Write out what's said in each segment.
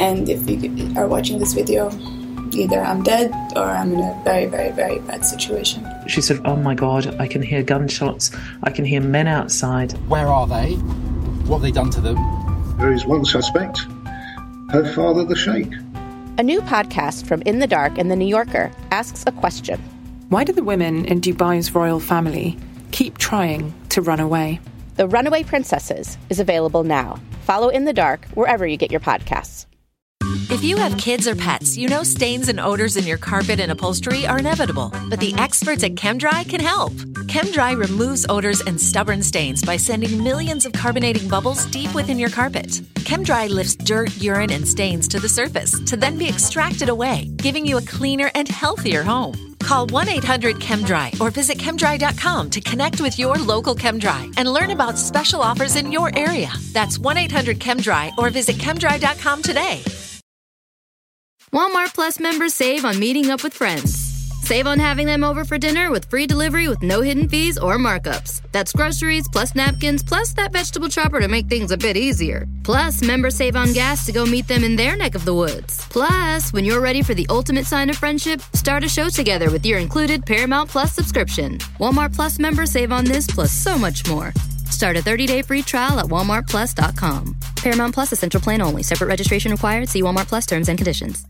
And if you are watching this video, either I'm dead or I'm in a very, very, very bad situation. She said, oh my God, I can hear gunshots. I can hear men outside. Where are they? What have they done to them? There is one suspect, her father, the Sheikh. A new podcast from In the Dark and The New Yorker asks a question. Why do the women in Dubai's royal family keep trying to run away? The Runaway Princesses is available now. Follow In the Dark wherever you get your podcasts. If you have kids or pets, you know stains and odors in your carpet and upholstery are inevitable. But the experts at ChemDry can help. ChemDry removes odors and stubborn stains by sending millions of carbonating bubbles deep within your carpet. ChemDry lifts dirt, urine, and stains to the surface to then be extracted away, giving you a cleaner and healthier home. Call 1-800-ChemDry or visit ChemDry.com to connect with your local ChemDry and learn about special offers in your area. That's 1-800-ChemDry or visit ChemDry.com today. Walmart Plus members save on meeting up with friends. Save on having them over for dinner with free delivery with no hidden fees or markups. That's groceries, plus napkins, plus that vegetable chopper to make things a bit easier. Plus, members save on gas to go meet them in their neck of the woods. Plus, when you're ready for the ultimate sign of friendship, start a show together with your included Paramount Plus subscription. Walmart Plus members save on this plus so much more. Start a 30-day free trial at walmartplus.com. Paramount Plus Essential Plan only. Separate registration required. See Walmart Plus terms and conditions.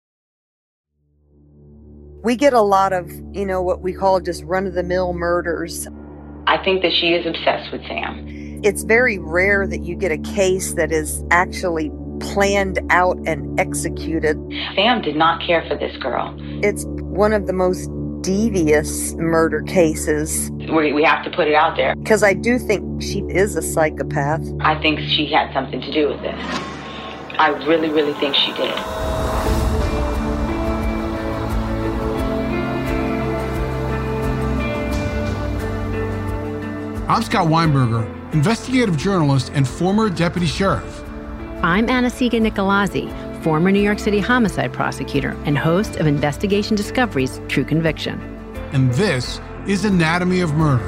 We get a lot of, what we call just run-of-the-mill murders. I think that she is obsessed with Sam. It's very rare that you get a case that is actually planned out and executed. Sam did not care for this girl. It's one of the most devious murder cases. We have to put it out there. Because I do think she is a psychopath. I think she had something to do with this. I really, really think she did. I'm Scott Weinberger, investigative journalist and former deputy sheriff. I'm Anna-Sigga Nicolazzi, former New York City homicide prosecutor and host of Investigation Discovery's True Conviction. And this is Anatomy of Murder.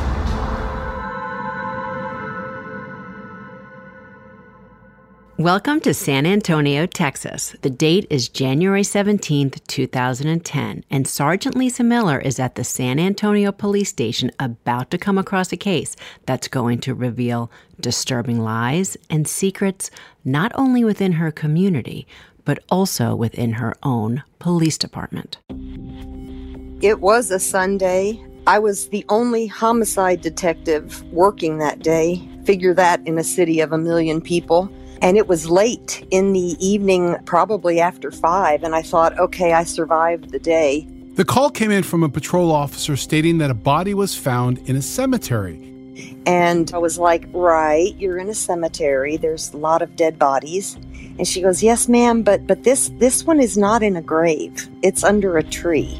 Welcome to San Antonio, Texas. The date is January 17th, 2010, and Sergeant Lisa Miller is at the San Antonio Police Station about to come across a case that's going to reveal disturbing lies and secrets not only within her community, but also within her own police department. It was a Sunday. I was the only homicide detective working that day. Figure that in a city of 1 million people. And it was late in the evening, probably after 5, and I thought, okay, I survived the day. The call came in from a patrol officer stating that a body was found in a cemetery. And I was like, right, you're in a cemetery. There's a lot of dead bodies. And she goes, yes, ma'am, but this one is not in a grave. It's under a tree.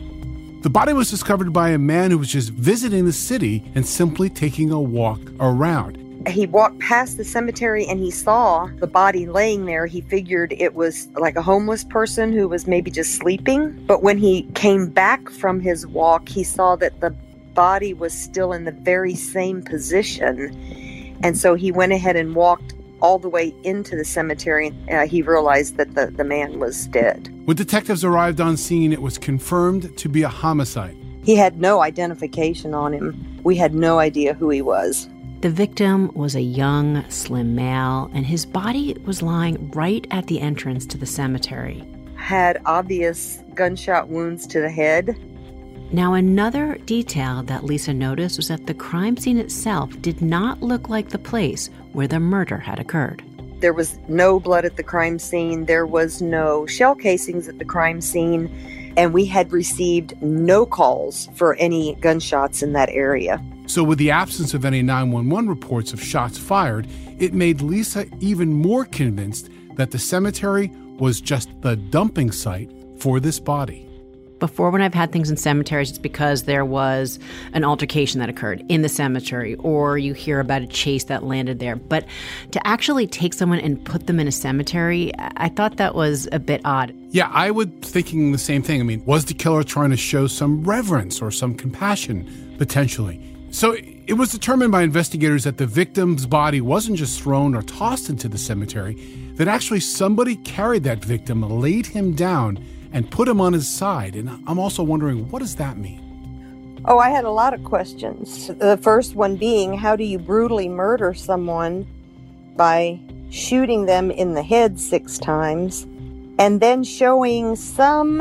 The body was discovered by a man who was just visiting the city and simply taking a walk around. He walked past the cemetery and he saw the body laying there. He figured it was like a homeless person who was maybe just sleeping. But when he came back from his walk, he saw that the body was still in the very same position. And so he went ahead and walked all the way into the cemetery. He realized that the man was dead. When detectives arrived on scene, it was confirmed to be a homicide. He had no identification on him. We had no idea who he was. The victim was a young, slim male, and his body was lying right at the entrance to the cemetery. Had obvious gunshot wounds to the head. Now, another detail that Lisa noticed was that the crime scene itself did not look like the place where the murder had occurred. There was no blood at the crime scene. There was no shell casings at the crime scene. And we had received no calls for any gunshots in that area. So with the absence of any 911 reports of shots fired, it made Lisa even more convinced that the cemetery was just the dumping site for this body. Before, when I've had things in cemeteries, it's because there was an altercation that occurred in the cemetery, or you hear about a chase that landed there. But to actually take someone and put them in a cemetery, I thought that was a bit odd. Yeah, I was thinking the same thing. I mean, was the killer trying to show some reverence or some compassion, potentially? So it was determined by investigators that the victim's body wasn't just thrown or tossed into the cemetery, that actually somebody carried that victim, laid him down, and put him on his side. And I'm also wondering, what does that mean? Oh, I had a lot of questions. The first one being, how do you brutally murder someone by shooting them in the head 6 times and then showing some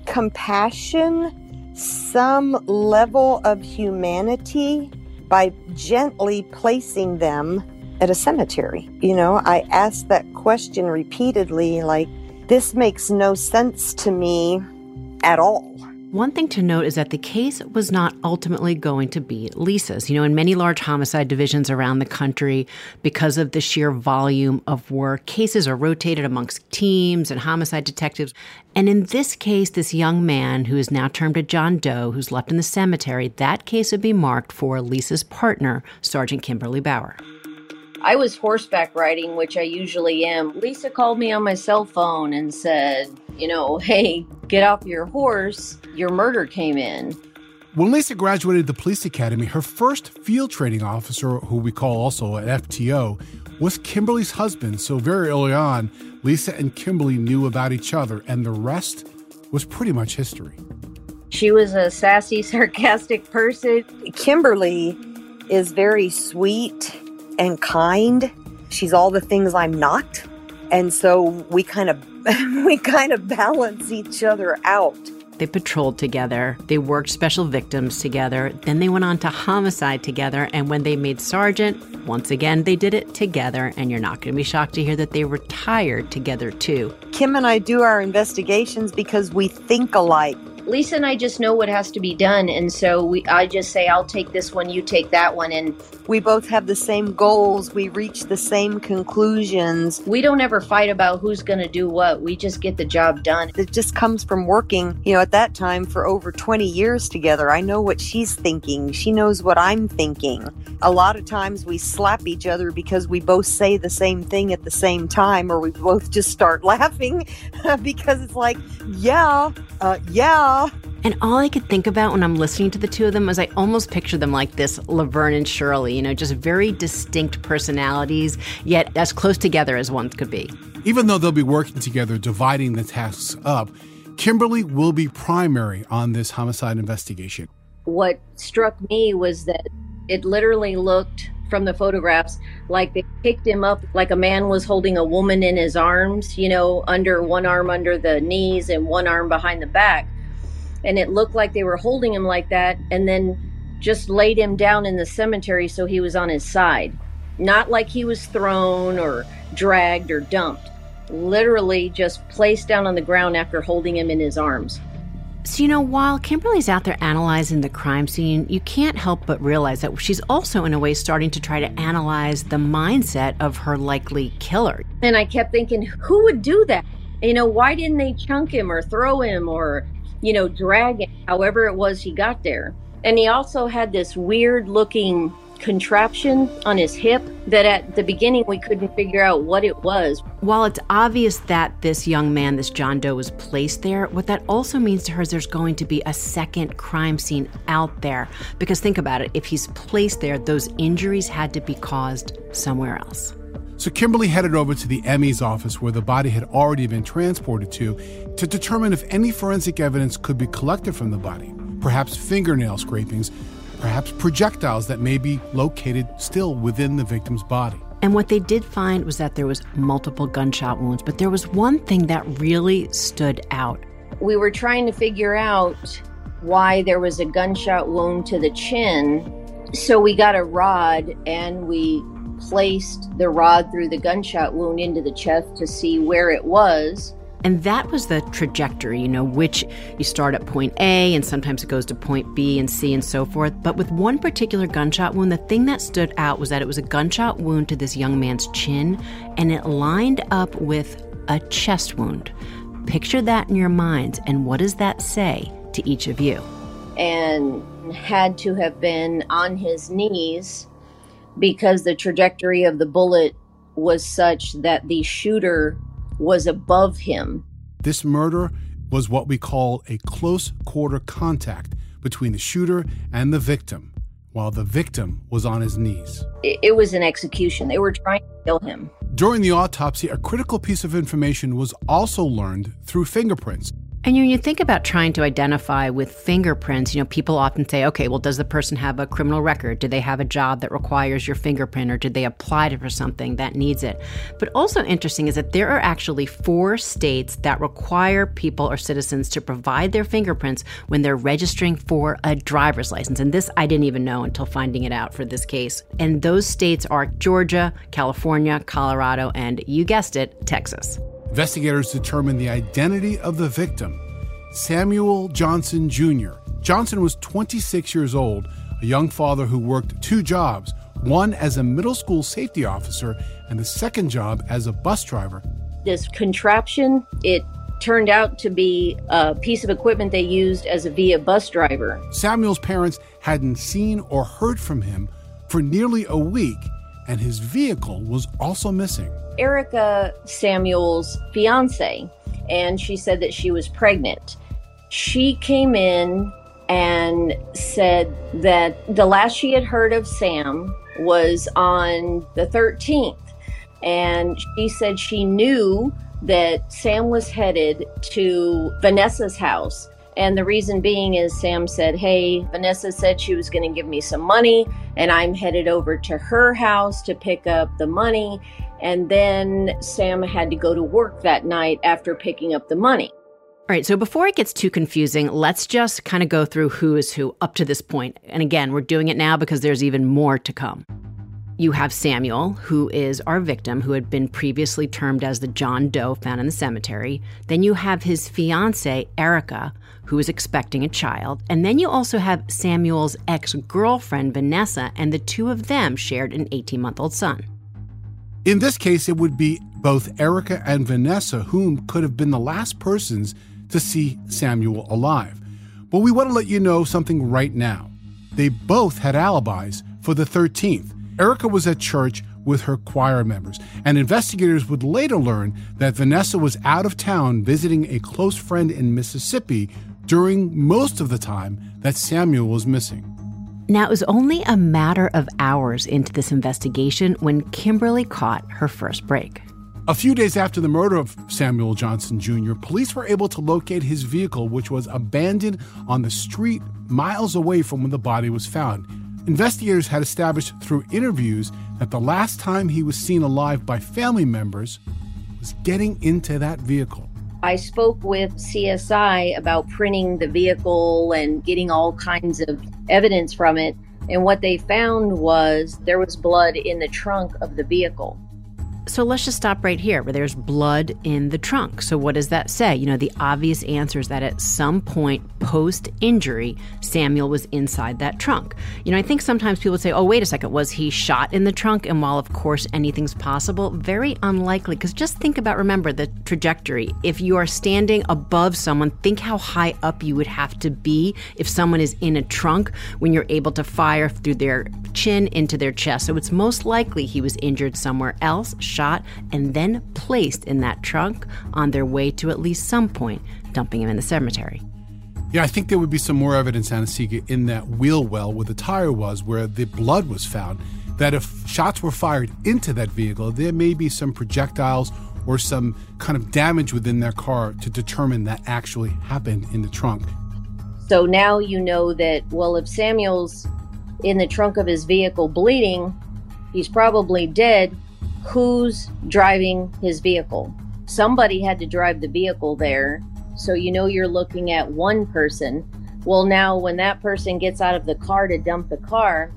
compassion, some level of humanity by gently placing them at a cemetery? You know, I asked that question repeatedly, like, this makes no sense to me at all. One thing to note is that the case was not ultimately going to be Lisa's. You know, in many large homicide divisions around the country, because of the sheer volume of work, cases are rotated amongst teams and homicide detectives. And in this case, this young man who is now termed a John Doe, who's left in the cemetery, that case would be marked for Lisa's partner, Sergeant Kimberly Bauer. I was horseback riding, which I usually am. Lisa called me on my cell phone and said, you know, hey, get off your horse. Your murder came in. When Lisa graduated the police academy, her first field training officer, who we call also an FTO, was Kimberly's husband. So very early on, Lisa and Kimberly knew about each other, and the rest was pretty much history. She was a sassy, sarcastic person. Kimberly is very sweet and kind. She's all the things I'm not. And so we kind of balance each other out. They patrolled together. They worked special victims together. Then they went on to homicide together. And when they made sergeant, once again, they did it together. And you're not going to be shocked to hear that they retired together, too. Kim and I do our investigations because we think alike. Lisa and I just know what has to be done. And so I just say, I'll take this one, you take that one. And we both have the same goals. We reach the same conclusions. We don't ever fight about who's going to do what. We just get the job done. It just comes from working, you know, at that time for over 20 years together. I know what she's thinking. She knows what I'm thinking. A lot of times we slap each other because we both say the same thing at the same time, or we both just start laughing because it's like, yeah. And all I could think about when I'm listening to the two of them is I almost picture them like this Laverne and Shirley, you know, just very distinct personalities, yet as close together as one could be. Even though they'll be working together, dividing the tasks up, Kimberly will be primary on this homicide investigation. What struck me was that it literally looked from the photographs like they picked him up like a man was holding a woman in his arms, you know, under one arm under the knees and one arm behind the back. And it looked like they were holding him like that and then just laid him down in the cemetery so he was on his side. Not like he was thrown or dragged or dumped. Literally just placed down on the ground after holding him in his arms. So, you know, while Kimberly's out there analyzing the crime scene, you can't help but realize that she's also, in a way, starting to try to analyze the mindset of her likely killer. And I kept thinking, who would do that? You know, why didn't they chunk him or throw him or, you know, drag him, however it was he got there? And he also had this weird-looking contraption on his hip that at the beginning we couldn't figure out what it was. While it's obvious that this young man, this John Doe, was placed there, what that also means to her is there's going to be a second crime scene out there. Because think about it, if he's placed there, those injuries had to be caused somewhere else. So Kimberly headed over to the ME's office where the body had already been transported to determine if any forensic evidence could be collected from the body. Perhaps fingernail scrapings, perhaps projectiles that may be located still within the victim's body. And what they did find was that there was multiple gunshot wounds, but there was one thing that really stood out. We were trying to figure out why there was a gunshot wound to the chin. So we got a rod and we placed the rod through the gunshot wound into the chest to see where it was. And that was the trajectory, you know, which you start at point A and sometimes it goes to point B and C and so forth. But with one particular gunshot wound, the thing that stood out was that it was a gunshot wound to this young man's chin, and it lined up with a chest wound. Picture that in your minds, and what does that say to each of you? And had to have been on his knees because the trajectory of the bullet was such that the shooter was above him. This murder was what we call a close quarter contact between the shooter and the victim. while the victim was on his knees. It was an execution. They were trying to kill him. During the autopsy, a critical piece of information was also learned through fingerprints. And when you think about trying to identify with fingerprints, people often say, okay, well, does the person have a criminal record? Do they have a job that requires your fingerprint, or did they apply for something that needs it? But also interesting is that there are actually 4 states that require people or citizens to provide their fingerprints when they're registering for a driver's license. And this I didn't even know until finding it out for this case. And those states are Georgia, California, Colorado, and you guessed it, Texas. Investigators determined the identity of the victim, Samuel Johnson Jr. Johnson was 26 years old, a young father who worked 2 jobs, one as a middle school safety officer and the second job as a bus driver. This contraption, it turned out to be a piece of equipment they used as a VIA bus driver. Samuel's parents hadn't seen or heard from him for nearly a week, and his vehicle was also missing. Erica Samuel's fiance, and she said that she was pregnant. She came in and said that the last she had heard of Sam was on the 13th. And she said she knew that Sam was headed to Vanessa's house. And the reason being is Sam said, hey, Vanessa said she was going to give me some money, and I'm headed over to her house to pick up the money. And then Sam had to go to work that night after picking up the money. All right, so before it gets too confusing, let's just kind of go through who is who up to this point. And again, we're doing it now because there's even more to come. You have Samuel, who is our victim, who had been previously termed as the John Doe found in the cemetery. Then you have his fiancée, Erica, who is expecting a child. And then you also have Samuel's ex-girlfriend, Vanessa, and the two of them shared an 18-month-old son. In this case, it would be both Erica and Vanessa whom could have been the last persons to see Samuel alive. But we want to let you know something right now. They both had alibis for the 13th. Erica was at church with her choir members, and investigators would later learn that Vanessa was out of town visiting a close friend in Mississippi during most of the time that Samuel was missing. Now, it was only a matter of hours into this investigation when Kimberly caught her first break. A few days after the murder of Samuel Johnson Jr., police were able to locate his vehicle, which was abandoned on the street miles away from when the body was found. Investigators had established through interviews that the last time he was seen alive by family members was getting into that vehicle. I spoke with CSI about printing the vehicle and getting all kinds of evidence from it. And what they found was there was blood in the trunk of the vehicle. So let's just stop right here, where there's blood in the trunk. So what does that say? The obvious answer is that at some point post-injury, Samuel was inside that trunk. I think sometimes people say, oh, wait a second, was he shot in the trunk? And while, of course, anything's possible, very unlikely, because just remember the trajectory. If you are standing above someone, think how high up you would have to be if someone is in a trunk when you're able to fire through their chin into their chest. So it's most likely he was injured somewhere else, shot, and then placed in that trunk on their way to at least some point dumping him in the cemetery. Yeah, I think there would be some more evidence, Anna-Sigga, in that wheel well where the tire was, where the blood was found, that if shots were fired into that vehicle, there may be some projectiles or some kind of damage within their car to determine that actually happened in the trunk. So now you know that, well, if Samuel's in the trunk of his vehicle bleeding, he's probably dead. Who's driving his vehicle? Somebody had to drive the vehicle there. So you're looking at one person. Well, now when that person gets out of the car to dump the car,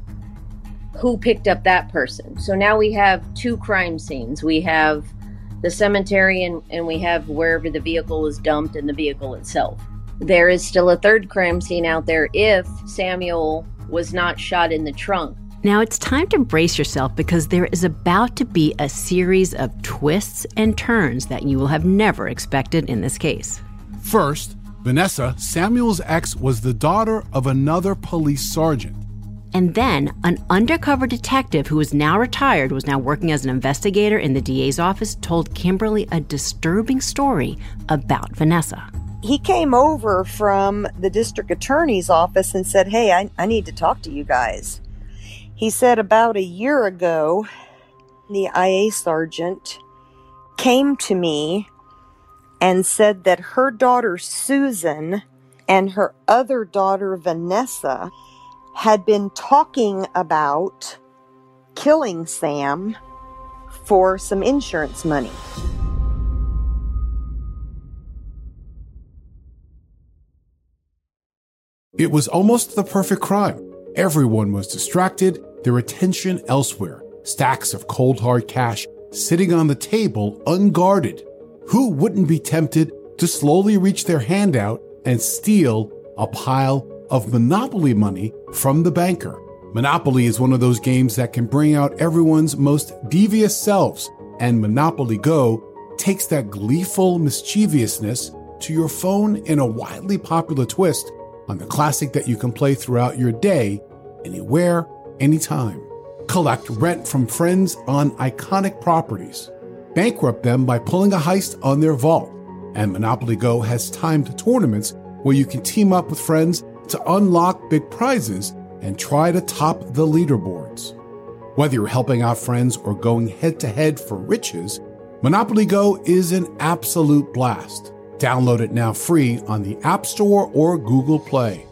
who picked up that person? So now we have 2 crime scenes. We have the cemetery and we have wherever the vehicle was dumped and the vehicle itself. There is still a 3rd crime scene out there if Samuel was not shot in the trunk. Now it's time to brace yourself because there is about to be a series of twists and turns that you will have never expected in this case. First, Vanessa, Samuel's ex, was the daughter of another police sergeant. And then an undercover detective who is now retired, was now working as an investigator in the DA's office, told Kimberly a disturbing story about Vanessa. He came over from the district attorney's office and said, hey, I need to talk to you guys. He said about a year ago, the IA sergeant came to me and said that her daughter Susan and her other daughter Vanessa had been talking about killing Sam for some insurance money. It was almost the perfect crime. Everyone was distracted, their attention elsewhere. Stacks of cold hard cash sitting on the table unguarded. Who wouldn't be tempted to slowly reach their hand out and steal a pile of Monopoly money from the banker? Monopoly is one of those games that can bring out everyone's most devious selves, and Monopoly Go takes that gleeful mischievousness to your phone in a widely popular twist on the classic that you can play throughout your day, anywhere, anytime. Collect rent from friends on iconic properties. Bankrupt them by pulling a heist on their vault. And Monopoly Go has timed tournaments where you can team up with friends to unlock big prizes and try to top the leaderboards. Whether you're helping out friends or going head-to-head for riches, Monopoly Go is an absolute blast. Download it now free on the App Store or Google Play.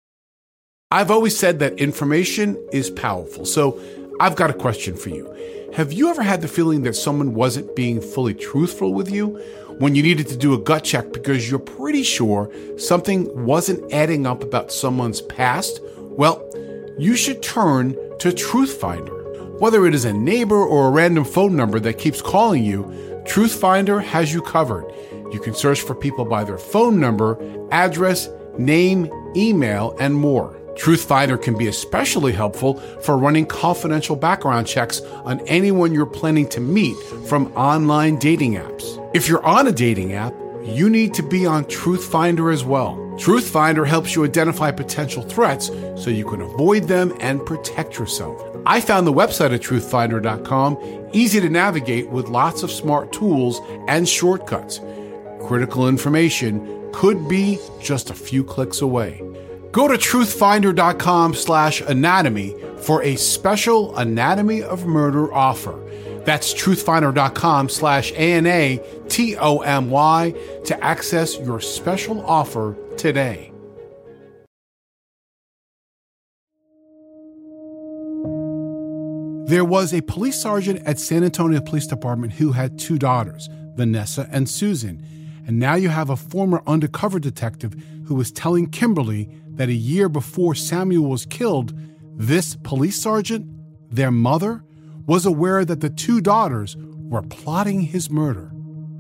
I've always said that information is powerful, so I've got a question for you. Have you ever had the feeling that someone wasn't being fully truthful with you when you needed to do a gut check because you're pretty sure something wasn't adding up about someone's past? Well, you should turn to Truthfinder. Whether it is a neighbor or a random phone number that keeps calling you, Truthfinder has you covered. You can search for people by their phone number, address, name, email, and more. Truthfinder can be especially helpful for running confidential background checks on anyone you're planning to meet from online dating apps. If you're on a dating app, you need to be on Truthfinder as well. Truthfinder helps you identify potential threats so you can avoid them and protect yourself. I found the website at truthfinder.com easy to navigate with lots of smart tools and shortcuts. Critical information could be just a few clicks away. Go to truthfinder.com/anatomy for a special Anatomy of Murder offer. That's truthfinder.com/ANATOMY to access your special offer today. There was a police sergeant at San Antonio Police Department who had two daughters, Vanessa and Susan. And now you have a former undercover detective who was telling Kimberly that a year before Samuel was killed, this police sergeant, their mother, was aware that the two daughters were plotting his murder.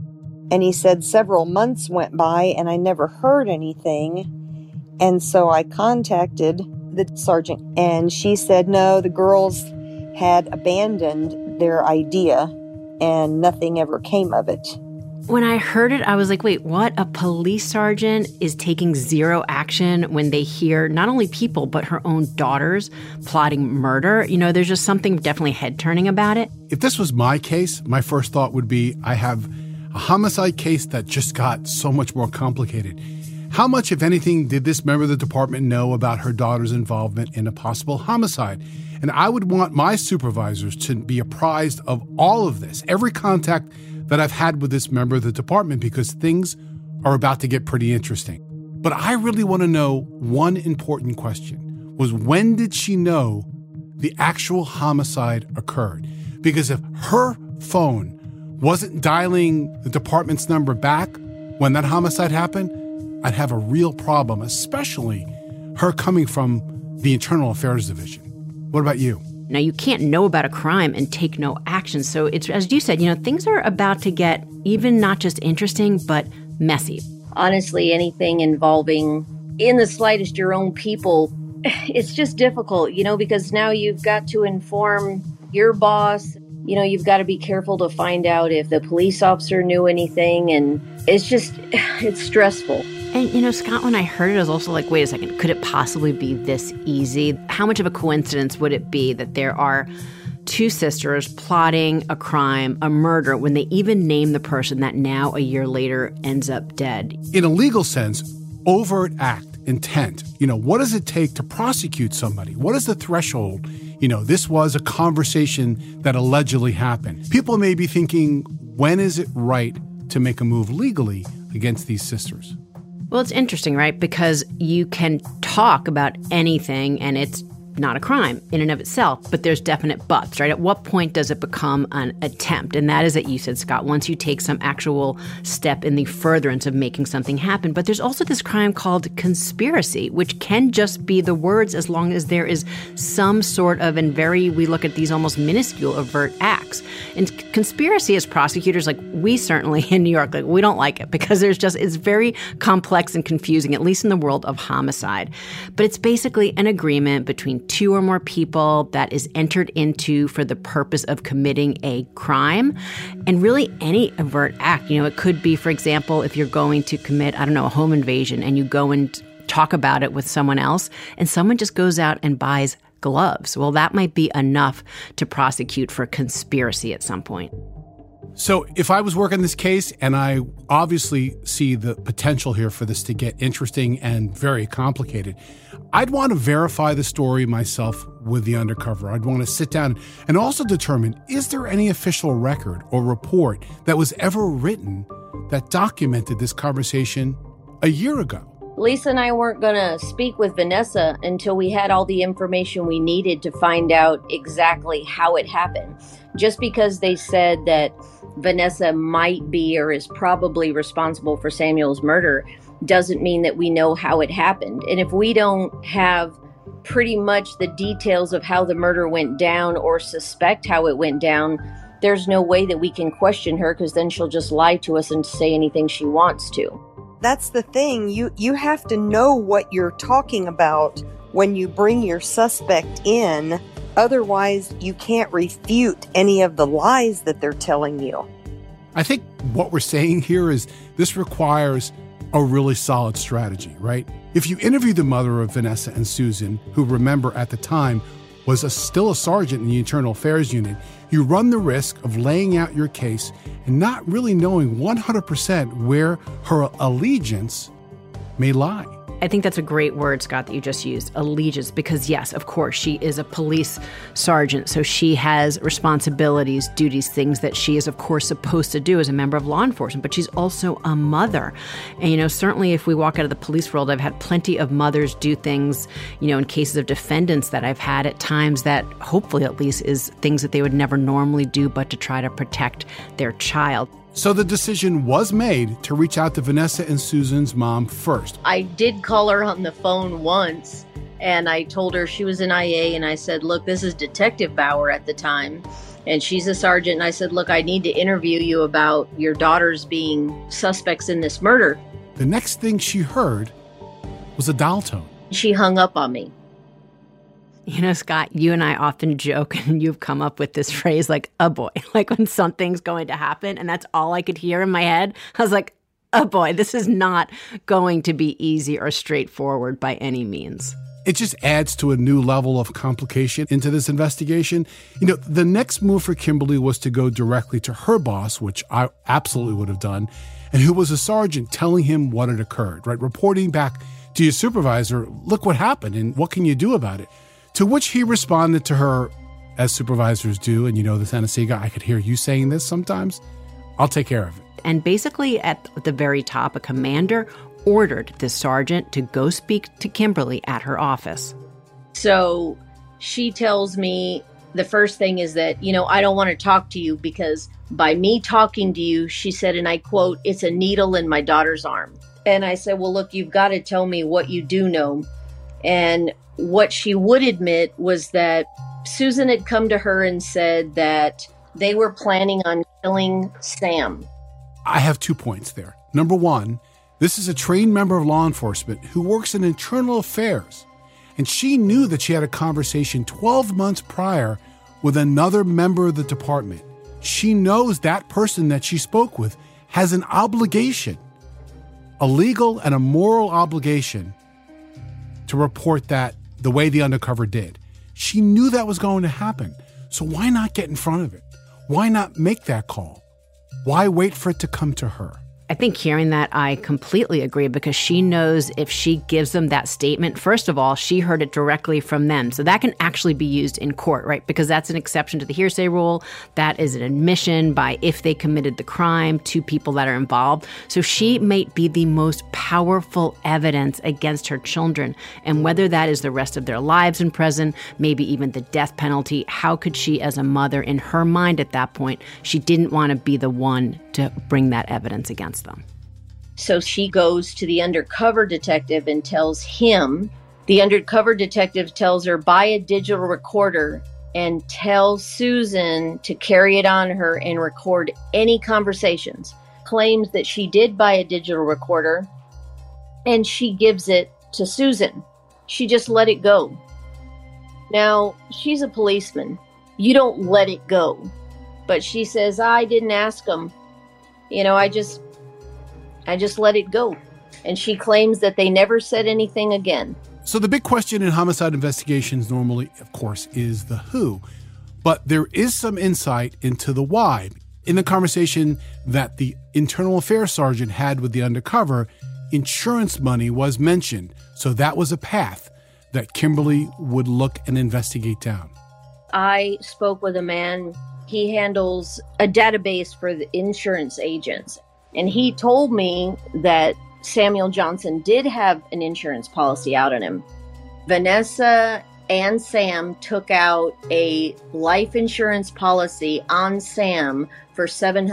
And he said several months went by and I never heard anything. And so I contacted the sergeant and she said, no, the girls had abandoned their idea and nothing ever came of it. When I heard it, I was like, wait, what? A police sergeant is taking zero action when they hear not only people, but her own daughters plotting murder? You know, there's just something definitely head-turning about it. If this was my case, my first thought would be I have a homicide case that just got so much more complicated. How much, if anything, did this member of the department know about her daughter's involvement in a possible homicide? And I would want my supervisors to be apprised of all of this, every contact that I've had with this member of the department, because things are about to get pretty interesting. But I really want to know one important question, was when did she know the actual homicide occurred? Because if her phone wasn't dialing the department's number back when that homicide happened, I'd have a real problem, especially her coming from the Internal Affairs Division. What about you? Now, you can't know about a crime and take no action. So it's, as you said, you know, things are about to get even not just interesting, but messy. Honestly, anything involving in the slightest your own people, it's just difficult, you know, because now you've got to inform your boss. You know, you've got to be careful to find out if the police officer knew anything. And it's stressful. And, you know, Scott, when I heard it, I was also like, wait a second, could it possibly be this easy? How much of a coincidence would it be that there are two sisters plotting a crime, a murder, when they even name the person that now, a year later, ends up dead. In a legal sense, overt act, intent. What does it take to prosecute somebody? What is the threshold? This was a conversation that allegedly happened. People may be thinking, when is it right to make a move legally against these sisters? Well, it's interesting, right? Because you can talk about anything and it's not a crime in and of itself, but there's definite buts, right? At what point does it become an attempt? And that is, that you said, Scott, once you take some actual step in the furtherance of making something happen. But there's also this crime called conspiracy, which can just be the words as long as there is some sort of, we look at these almost minuscule overt acts. And conspiracy, as prosecutors, we certainly in New York, we don't like it because it's very complex and confusing, at least in the world of homicide. But it's basically an agreement between two or more people that is entered into for the purpose of committing a crime. And really any overt act, it could be, for example, if you're going to commit, a home invasion and you go and talk about it with someone else and someone just goes out and buys gloves. Well, that might be enough to prosecute for conspiracy at some point. So if I was working this case, and I obviously see the potential here for this to get interesting and very complicated, I'd want to verify the story myself with the undercover. I'd want to sit down and also determine, is there any official record or report that was ever written that documented this conversation a year ago? Lisa and I weren't going to speak with Vanessa until we had all the information we needed to find out exactly how it happened. Just because they said that Vanessa might be or is probably responsible for Samuel's murder doesn't mean that we know how it happened. And if we don't have pretty much the details of how the murder went down or suspect how it went down, there's no way that we can question her, because then she'll just lie to us and say anything she wants to. That's the thing. You have to know what you're talking about when you bring your suspect in. Otherwise, you can't refute any of the lies that they're telling you. I think what we're saying here is this requires a really solid strategy, right? If you interview the mother of Vanessa and Susan, who, remember, at the time was still a sergeant in the Internal Affairs Unit, you run the risk of laying out your case and not really knowing 100% where her allegiance may lie. I think that's a great word, Scott, that you just used, allegiance, because yes, of course, she is a police sergeant, so she has responsibilities, duties, things that she is, of course, supposed to do as a member of law enforcement, but she's also a mother. And, certainly if we walk out of the police world, I've had plenty of mothers do things, in cases of defendants that I've had at times that hopefully at least is things that they would never normally do, but to try to protect their child. So the decision was made to reach out to Vanessa and Susan's mom first. I did call her on the phone once, and I told her she was an IA, and I said, look, this is Detective Bauer at the time, and she's a sergeant, and I said, look, I need to interview you about your daughters being suspects in this murder. The next thing she heard was a dial tone. She hung up on me. Scott, you and I often joke, and you've come up with this phrase like, "oh boy," like when something's going to happen, and that's all I could hear in my head. I was like, oh boy, this is not going to be easy or straightforward by any means. It just adds to a new level of complication into this investigation. The next move for Kimberly was to go directly to her boss, which I absolutely would have done, and who was a sergeant, telling him what had occurred, right? Reporting back to your supervisor, look what happened, and what can you do about it? To which he responded to her, as supervisors do, and the Tennessee guy, I could hear you saying this sometimes, I'll take care of it. And basically at the very top, a commander ordered the sergeant to go speak to Kimberly at her office. So she tells me the first thing is that, I don't want to talk to you because by me talking to you, she said, and I quote, "it's a needle in my daughter's arm." And I said, well, look, you've got to tell me what you do know. And what she would admit was that Susan had come to her and said that they were planning on killing Sam. I have 2 points there. Number one, this is a trained member of law enforcement who works in internal affairs. And she knew that she had a conversation 12 months prior with another member of the department. She knows that person that she spoke with has an obligation, a legal and a moral obligation, to report that the way the undercover did. She knew that was going to happen. So why not get in front of it? Why not make that call? Why wait for it to come to her? I think hearing that, I completely agree, because she knows if she gives them that statement, first of all, she heard it directly from them. So that can actually be used in court, right? Because that's an exception to the hearsay rule. That is an admission by if they committed the crime to people that are involved. So she might be the most powerful evidence against her children. And whether that is the rest of their lives in prison, maybe even the death penalty, how could she, as a mother, in her mind at that point, she didn't want to be the one to bring that evidence against them. So she goes to the undercover detective and tells him. The undercover detective tells her, buy a digital recorder and tell Susan to carry it on her and record any conversations. Claims that she did buy a digital recorder and she gives it to Susan. She just let it go. Now, she's a policeman. You don't let it go. But she says, I didn't ask him. I just let it go. And she claims that they never said anything again. So the big question in homicide investigations normally, of course, is the who. But there is some insight into the why. In the conversation that the internal affairs sergeant had with the undercover, insurance money was mentioned. So that was a path that Kimberly would look and investigate down. I spoke with a man. He handles a database for the insurance agents. And he told me that Samuel Johnson did have an insurance policy out on him. Vanessa and Sam took out a life insurance policy on Sam for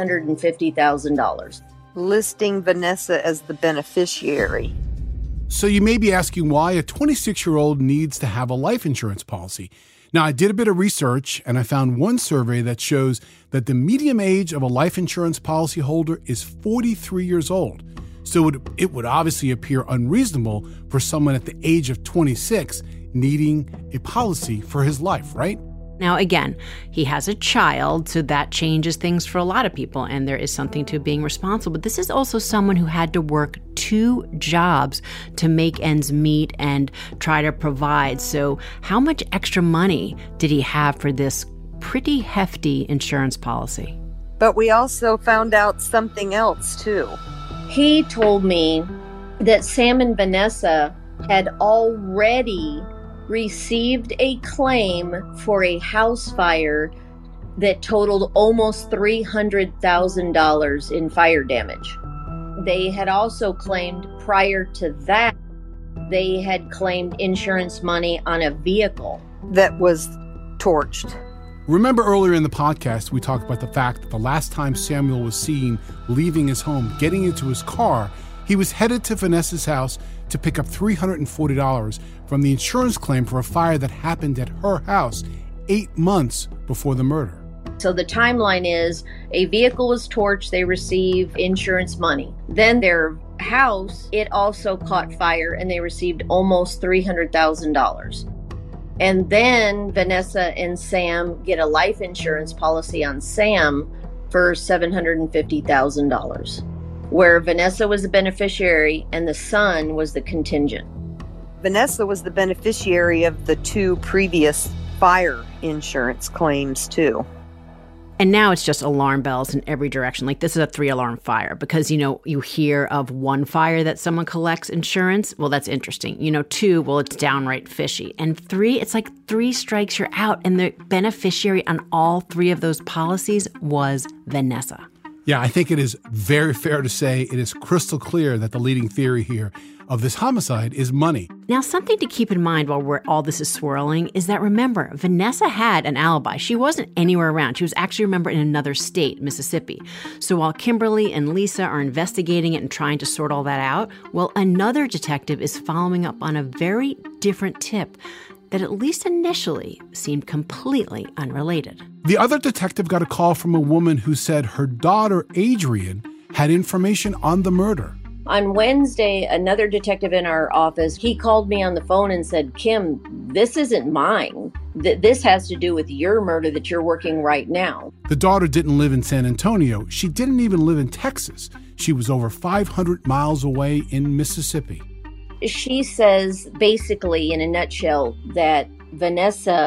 $750,000. Listing Vanessa as the beneficiary. So you may be asking why a 26-year-old needs to have a life insurance policy. Now, I did a bit of research, and I found one survey that shows that the median age of a life insurance policyholder is 43 years old. So it would obviously appear unreasonable for someone at the age of 26 needing a policy for his life, right? Now, again, he has a child, so that changes things for a lot of people, and there is something to being responsible. But this is also someone who had to work 2 jobs to make ends meet and try to provide. So how much extra money did he have for this pretty hefty insurance policy? But we also found out something else, too. He told me that Sam and Vanessa had already received a claim for a house fire that totaled almost $300,000 in fire damage. They had also claimed prior to that, they had claimed insurance money on a vehicle that was torched. Remember earlier in the podcast, we talked about the fact that the last time Samuel was seen leaving his home, getting into his car, he was headed to Vanessa's house to pick up $340 from the insurance claim for a fire that happened at her house 8 months before the murder. So the timeline is a vehicle was torched, they receive insurance money. Then their house, it also caught fire and they received almost $300,000. And then Vanessa and Sam get a life insurance policy on Sam for $750,000, where Vanessa was the beneficiary and the son was the contingent. Vanessa was the beneficiary of the 2 previous fire insurance claims, too. And now it's just alarm bells in every direction. Like, this is a 3-alarm fire because, you hear of 1 fire that someone collects insurance. Well, that's interesting. 2, well, it's downright fishy. And 3, it's like 3 strikes, you're out. And the beneficiary on all 3 of those policies was Vanessa. Yeah, I think it is very fair to say it is crystal clear that the leading theory here of this homicide is money. Now, something to keep in mind while all this is swirling is that, remember, Vanessa had an alibi. She wasn't anywhere around. She was actually, remember, in another state, Mississippi. So while Kimberly and Lisa are investigating it and trying to sort all that out, well, another detective is following up on a very different tip that at least initially seemed completely unrelated. The other detective got a call from a woman who said her daughter, Adrian, had information on the murder. On Wednesday, another detective in our office, he called me on the phone and said, Kim, this isn't mine. This has to do with your murder that you're working right now. The daughter didn't live in San Antonio. She didn't even live in Texas. She was over 500 miles away in Mississippi. She says, basically, in a nutshell, that Vanessa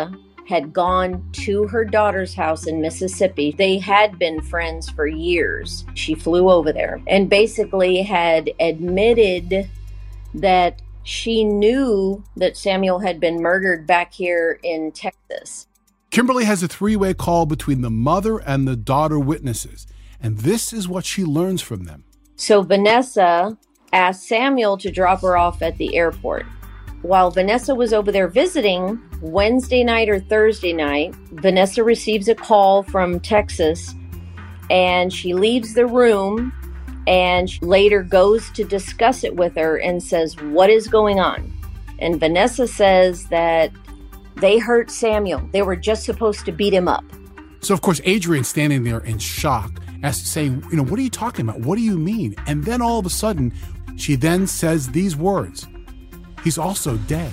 had gone to her daughter's house in Mississippi. They had been friends for years. She flew over there and basically had admitted that she knew that Samuel had been murdered back here in Texas. Kimberly has a three-way call between the mother and the daughter witnesses, and this is what she learns from them. So Vanessa asked Samuel to drop her off at the airport. While Vanessa was over there visiting, Wednesday night or Thursday night, Vanessa receives a call from Texas, and she leaves the room and later goes to discuss it with her and says, "What is going on?" And Vanessa says that they hurt Samuel. They were just supposed to beat him up. So, of course, Adrian's standing there in shock, saying, what are you talking about? What do you mean? And then all of a sudden, she then says these words, "He's also dead."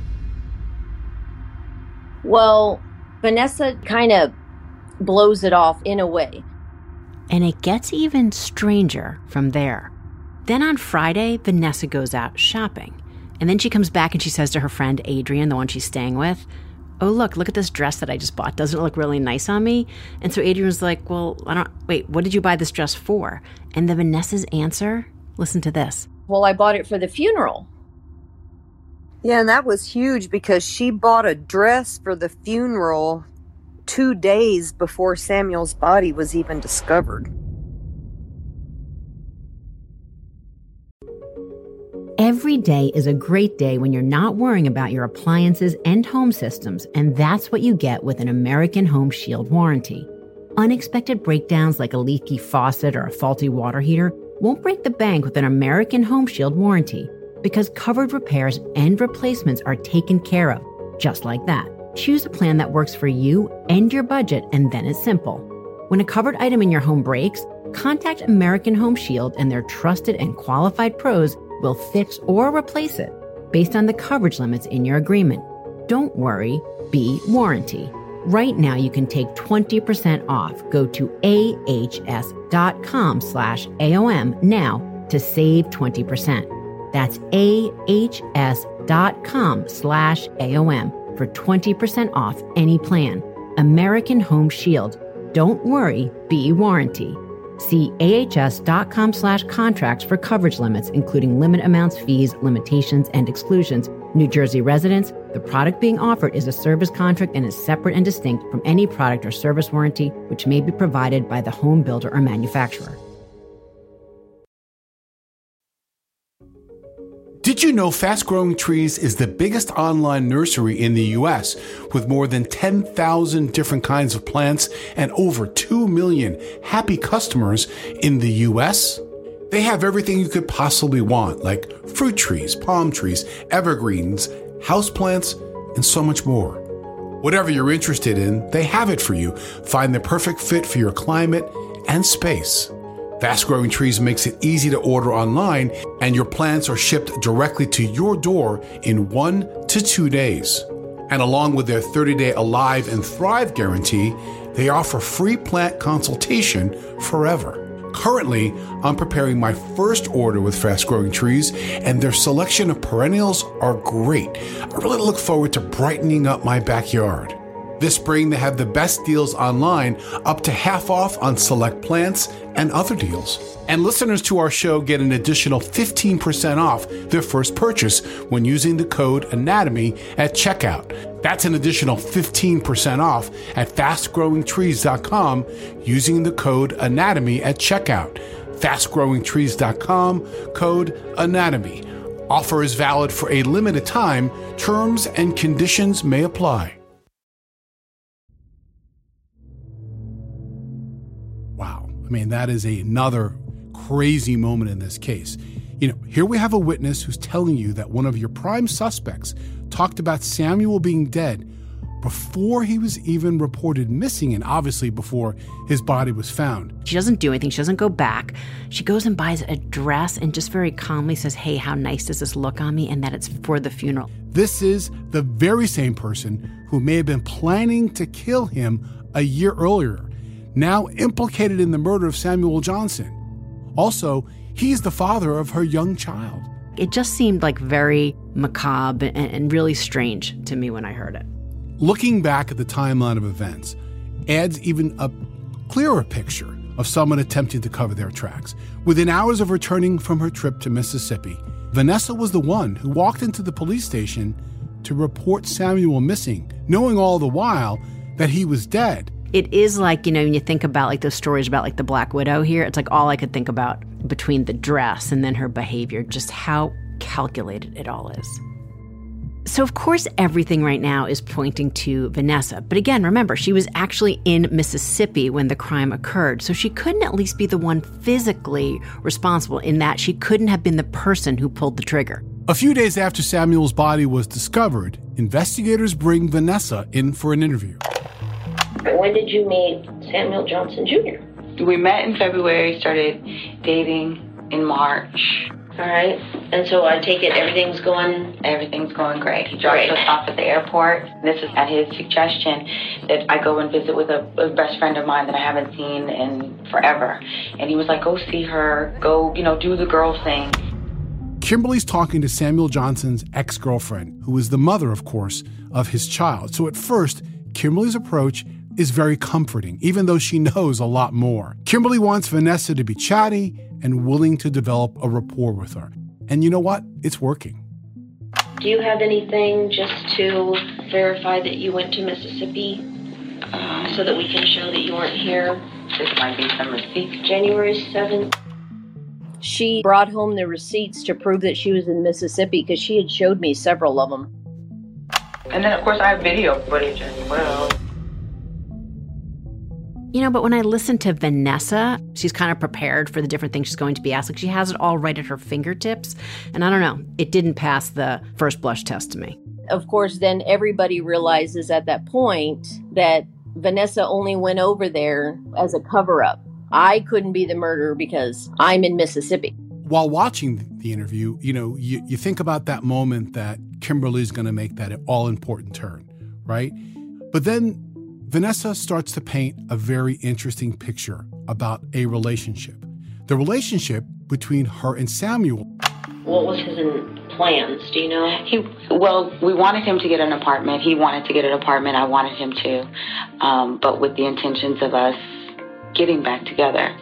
Well, Vanessa kind of blows it off in a way. And it gets even stranger from there. Then on Friday, Vanessa goes out shopping. And then she comes back and she says to her friend Adrian, the one she's staying with, "Oh, look at this dress that I just bought. Doesn't it look really nice on me?" And so Adrian's like, "Well, what did you buy this dress for?" And then Vanessa's answer, listen to this. "Well, I bought it for the funeral." Yeah, and that was huge because she bought a dress for the funeral 2 days before Samuel's body was even discovered. Every day is a great day when you're not worrying about your appliances and home systems, and that's what you get with an American Home Shield warranty. Unexpected breakdowns like a leaky faucet or a faulty water heater won't break the bank with an American Home Shield warranty, because covered repairs and replacements are taken care of, just like that. Choose a plan that works for you and your budget, and then it's simple. When a covered item in your home breaks, contact American Home Shield, and their trusted and qualified pros will fix or replace it based on the coverage limits in your agreement. Don't worry, be warranty. Right now, you can take 20% off. Go to ahs.com/AOM now to save 20%. That's ahs.com/AOM for 20% off any plan. American Home Shield. Don't worry, be warranty. See ahs.com/contracts for coverage limits, including limit amounts, fees, limitations, and exclusions. New Jersey residents, the product being offered is a service contract and is separate and distinct from any product or service warranty which may be provided by the home builder or manufacturer. Did you know Fast Growing Trees is the biggest online nursery in the U.S. with more than 10,000 different kinds of plants and over 2 million happy customers in the U.S.? They have everything you could possibly want, like fruit trees, palm trees, evergreens, houseplants, and so much more. Whatever you're interested in, they have it for you. Find the perfect fit for your climate and space. Fast Growing Trees makes it easy to order online, and your plants are shipped directly to your door in 1 to 2 days. And along with their 30-day Alive and Thrive guarantee, they offer free plant consultation forever. Currently, I'm preparing my first order with Fast Growing Trees, and their selection of perennials are great. I really look forward to brightening up my backyard. This spring, they have the best deals online, up to half off on select plants and other deals. And listeners to our show get an additional 15% off their first purchase when using the code ANATOMY at checkout. That's an additional 15% off at fastgrowingtrees.com using the code ANATOMY at checkout. Fastgrowingtrees.com, code ANATOMY. Offer is valid for a limited time. Terms and conditions may apply. I mean, that is another crazy moment in this case. Here we have a witness who's telling you that one of your prime suspects talked about Samuel being dead before he was even reported missing, and obviously before his body was found. She doesn't do anything. She doesn't go back. She goes and buys a dress and just very calmly says, "Hey, how nice does this look on me?" And that it's for the funeral. This is the very same person who may have been planning to kill him a year earlier, now implicated in the murder of Samuel Johnson. Also, he's the father of her young child. It just seemed like very macabre and really strange to me when I heard it. Looking back at the timeline of events adds even a clearer picture of someone attempting to cover their tracks. Within hours of returning from her trip to Mississippi, Vanessa was the one who walked into the police station to report Samuel missing, knowing all the while that he was dead. It is like, when you think about like those stories about like the Black Widow here, it's like all I could think about between the dress and then her behavior, just how calculated it all is. So, of course, everything right now is pointing to Vanessa. But again, remember, she was actually in Mississippi when the crime occurred. So she couldn't at least be the one physically responsible in that she couldn't have been the person who pulled the trigger. A few days after Samuel's body was discovered, investigators bring Vanessa in for an interview. When did you meet Samuel Johnson Jr.? We met in February, started dating in March. All right. And so I take it everything's going great. He drops us off at the airport. This is at his suggestion that I go and visit with a best friend of mine that I haven't seen in forever. And he was like, go see her, go, do the girl thing. Kimberly's talking to Samuel Johnson's ex-girlfriend, who is the mother, of course, of his child. So at first, Kimberly's approach is very comforting, even though she knows a lot more. Kimberly wants Vanessa to be chatty and willing to develop a rapport with her. And you know what? It's working. Do you have anything just to verify that you went to Mississippi so that we can show that you weren't here? This might be some receipts. January 7th. She brought home the receipts to prove that she was in Mississippi because she had showed me several of them. And then, of course, I have video footage as well. But when I listen to Vanessa, she's kind of prepared for the different things she's going to be asked. Like she has it all right at her fingertips. And I don't know, it didn't pass the first blush test to me. Of course, then everybody realizes at that point that Vanessa only went over there as a cover-up. I couldn't be the murderer because I'm in Mississippi. While watching the interview, you think about that moment that Kimberly's going to make that all-important turn, right? But then Vanessa starts to paint a very interesting picture about a relationship. The relationship between her and Samuel. What was his plans? Do you know? We wanted him to get an apartment. He wanted to get an apartment. I wanted him to. But with the intentions of us getting back together.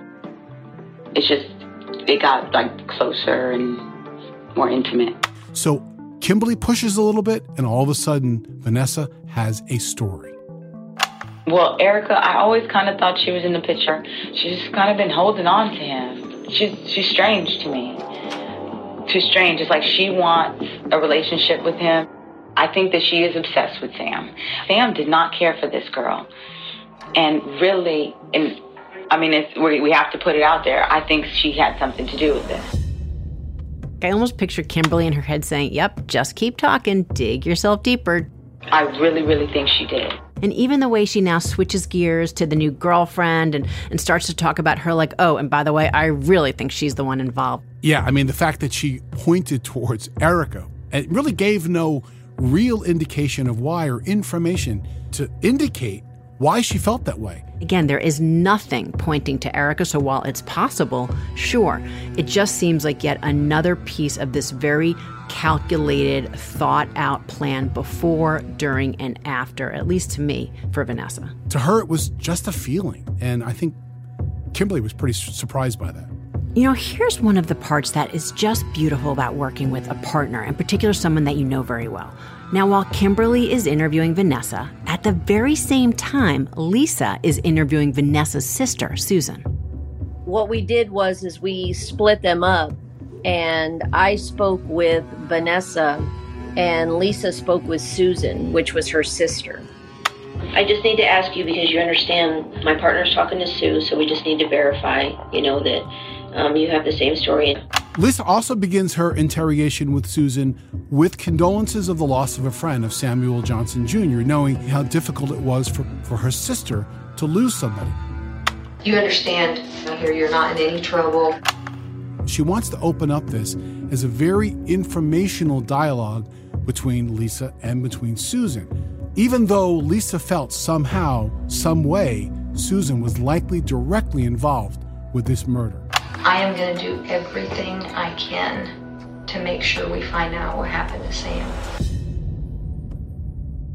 It got closer and more intimate. So Kimberly pushes a little bit, and all of a sudden, Vanessa has a story. Well, Erica, I always kind of thought she was in the picture. She's just kind of been holding on to him. She's strange to me. Too strange. It's like she wants a relationship with him. I think that she is obsessed with Sam. Sam did not care for this girl. And really, we have to put it out there. I think she had something to do with this. I almost picture Kimberly in her head saying, yep, just keep talking, dig yourself deeper. I really, really think she did. And even the way she now switches gears to the new girlfriend and starts to talk about her like, oh, and by the way, I really think she's the one involved. Yeah, the fact that she pointed towards Erica, it really gave no real indication of why or information to indicate why she felt that way. Again, there is nothing pointing to Erica, so while it's possible, sure, it just seems like yet another piece of this very calculated, thought-out plan before, during, and after, at least to me, for Vanessa. To her, it was just a feeling, and I think Kimberly was pretty surprised by that. Here's one of the parts that is just beautiful about working with a partner, in particular someone that you know very well. Now, while Kimberly is interviewing Vanessa, at the very same time, Lisa is interviewing Vanessa's sister, Susan. What we did was we split them up, and I spoke with Vanessa, and Lisa spoke with Susan, which was her sister. I just need to ask you, because you understand my partner's talking to Sue, so we just need to verify, that you have the same story. Lisa also begins her interrogation with Susan with condolences of the loss of a friend of Samuel Johnson Jr., knowing how difficult it was for her sister to lose somebody. You understand, I hear you're not in any trouble. She wants to open up this as a very informational dialogue between Lisa and between Susan, even though Lisa felt somehow, some way, Susan was likely directly involved with this murder. I am going to do everything I can to make sure we find out what happened to Sam.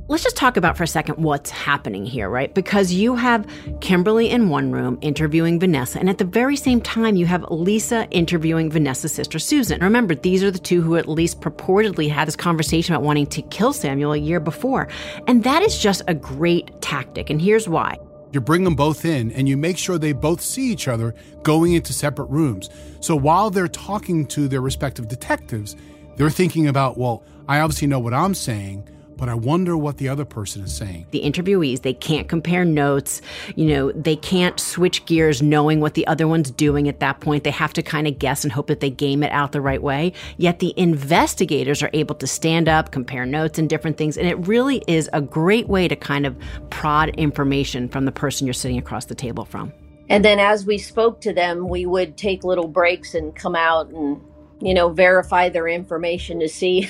Let's just talk about for a second what's happening here, right? Because you have Kimberly in one room interviewing Vanessa, and at the very same time, you have Lisa interviewing Vanessa's sister, Susan. Remember, these are the two who at least purportedly had this conversation about wanting to kill Samuel a year before. And that is just a great tactic, and here's why. You bring them both in, and you make sure they both see each other going into separate rooms. So while they're talking to their respective detectives, they're thinking about, well, I obviously know what I'm saying, but I wonder what the other person is saying. The interviewees, they can't compare notes. They can't switch gears knowing what the other one's doing at that point. They have to kind of guess and hope that they game it out the right way. Yet the investigators are able to stand up, compare notes and different things. And it really is a great way to kind of prod information from the person you're sitting across the table from. And then as we spoke to them, we would take little breaks and come out and, verify their information to see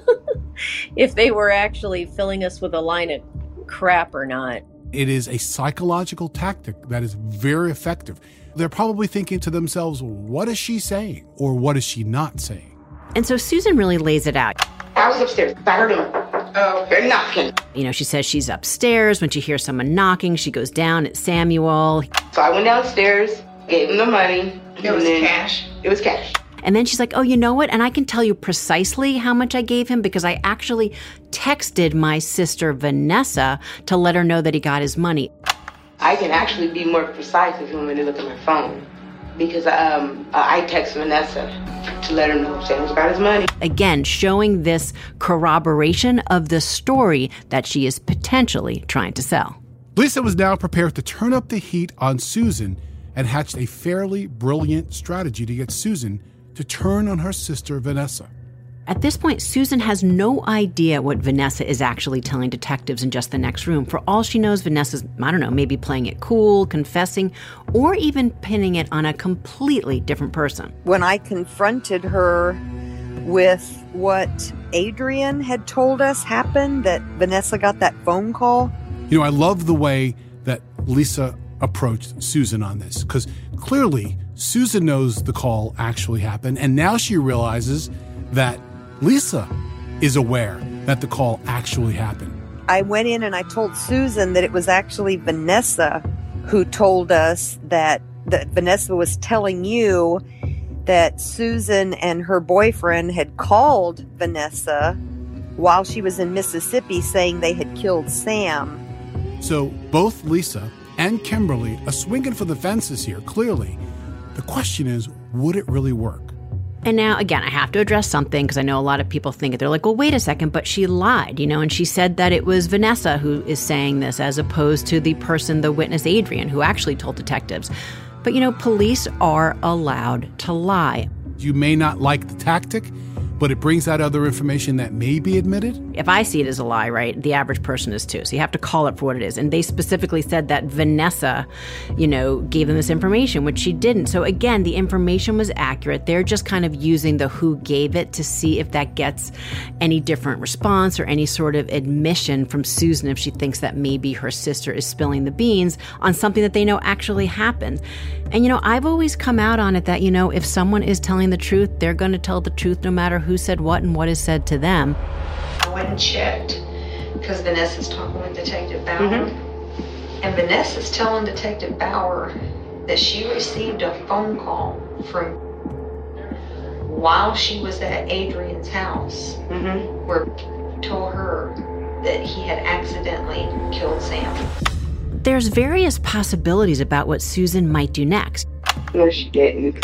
if they were actually filling us with a line of crap or not. It is a psychological tactic that is very effective. They're probably thinking to themselves, what is she saying? Or what is she not saying? And so Susan really lays it out. I was upstairs. I heard him knocking. She says she's upstairs. When she hears someone knocking, she goes down. It's Samuel. So I went downstairs, gave him the money. It was cash. It was cash. And then she's like, oh, you know what? And I can tell you precisely how much I gave him because I actually texted my sister Vanessa to let her know that he got his money. I can actually be more precise if you want me to look at my phone because I text Vanessa to let her know Samuel's got his money. Again, showing this corroboration of the story that she is potentially trying to sell. Lisa was now prepared to turn up the heat on Susan and hatched a fairly brilliant strategy to get Susan to turn on her sister Vanessa. At this point, Susan has no idea what Vanessa is actually telling detectives in just the next room. For all she knows, Vanessa's, maybe playing it cool, confessing, or even pinning it on a completely different person. When I confronted her with what Adrian had told us happened, that Vanessa got that phone call. I love the way that Lisa approached Susan on this, because clearly Susan knows the call actually happened, and now she realizes that Lisa is aware that the call actually happened. I went in and I told Susan that it was actually Vanessa who told us that Vanessa was telling you that Susan and her boyfriend had called Vanessa while she was in Mississippi saying they had killed Sam. So both Lisa and Kimberly are swinging for the fences here, clearly. The question is, would it really work? And now, again, I have to address something because I know a lot of people think it. They're like, well, wait a second, but she lied, and she said that it was Vanessa who is saying this as opposed to the person, the witness, Adrian, who actually told detectives. But, police are allowed to lie. You may not like the tactic, but it brings out other information that may be admitted? If I see it as a lie, right, the average person is too. So you have to call it for what it is. And they specifically said that Vanessa, gave them this information, which she didn't. So again, the information was accurate. They're just kind of using the who gave it to see if that gets any different response or any sort of admission from Susan if she thinks that maybe her sister is spilling the beans on something that they know actually happened. And, I've always come out on it that, if someone is telling the truth, they're going to tell the truth no matter who said what and what is said to them. I went and checked because Vanessa's talking with Detective Bauer. Mm-hmm. And Vanessa's telling Detective Bauer that she received a phone call from while she was at Adrian's house, where he told her that he had accidentally killed Sam. There's various possibilities about what Susan might do next. No, she didn't.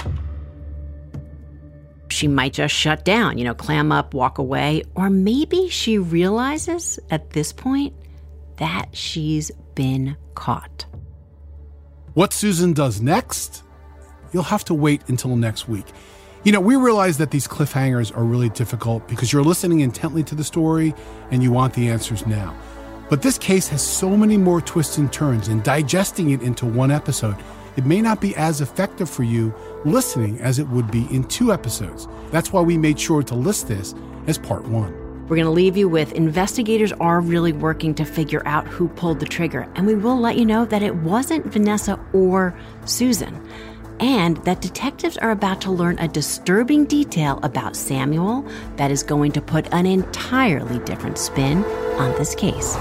She might just shut down, clam up, walk away. Or maybe she realizes at this point that she's been caught. What Susan does next, you'll have to wait until next week. We realize that these cliffhangers are really difficult because you're listening intently to the story and you want the answers now. But this case has so many more twists and turns, and digesting it into one episode, it may not be as effective for you listening as it would be in 2 episodes. That's why we made sure to list this as part 1. We're going to leave you with investigators are really working to figure out who pulled the trigger, and we will let you know that it wasn't Vanessa or Susan. and that detectives are about to learn a disturbing detail about Samuel that is going to put an entirely different spin on this case.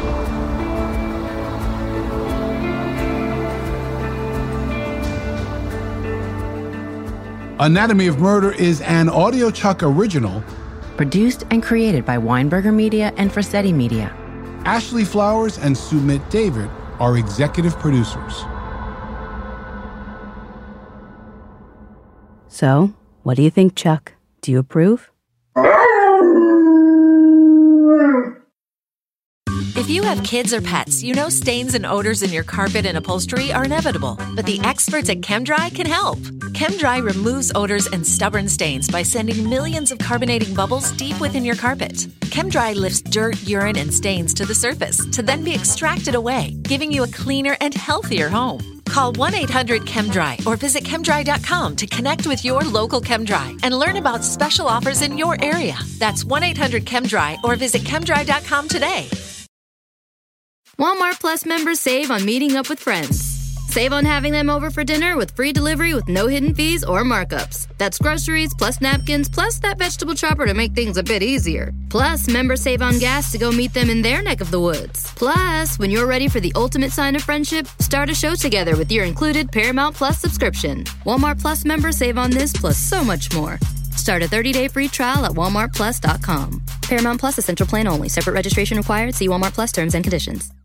Anatomy of Murder is an AudioChuck original, produced and created by Weinberger Media and Frasetti Media. Ashley Flowers and Sumit David are executive producers. So, what do you think, Chuck? Do you approve? If you have kids or pets, you know stains and odors in your carpet and upholstery are inevitable. But the experts at ChemDry can help. ChemDry removes odors and stubborn stains by sending millions of carbonating bubbles deep within your carpet. ChemDry lifts dirt, urine, and stains to the surface to then be extracted away, giving you a cleaner and healthier home. Call 1-800-ChemDry or visit chemdry.com to connect with your local ChemDry and learn about special offers in your area. That's 1-800-ChemDry or visit chemdry.com today. Walmart Plus members save on meeting up with friends. Save on having them over for dinner with free delivery with no hidden fees or markups. That's groceries plus napkins plus that vegetable chopper to make things a bit easier. Plus, members save on gas to go meet them in their neck of the woods. Plus, when you're ready for the ultimate sign of friendship, start a show together with your included Paramount Plus subscription. Walmart Plus members save on this plus so much more. Start a 30-day free trial at walmartplus.com. Paramount Plus Essential Plan only. Separate registration required. See Walmart Plus terms and conditions.